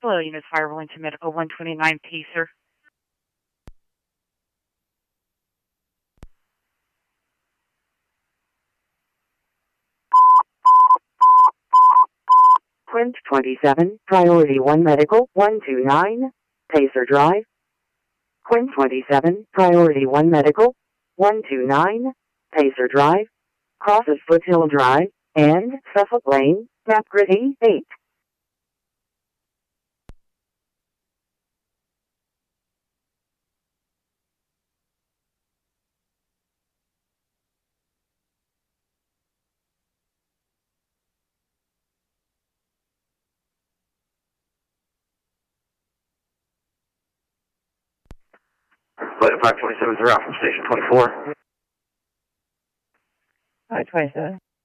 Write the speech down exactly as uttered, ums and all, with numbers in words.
Hello, units Fire Wellington Medical one twenty-nine Pacer. Quint twenty-seven, Priority one Medical one two nine, Pacer Drive. Quint twenty-seven, Priority one Medical one two nine, Pacer Drive, crosses Foothill Drive, and Suffolk Lane, map grid eight. Flight five twenty-seven is out from station twenty-four. five twenty-seven.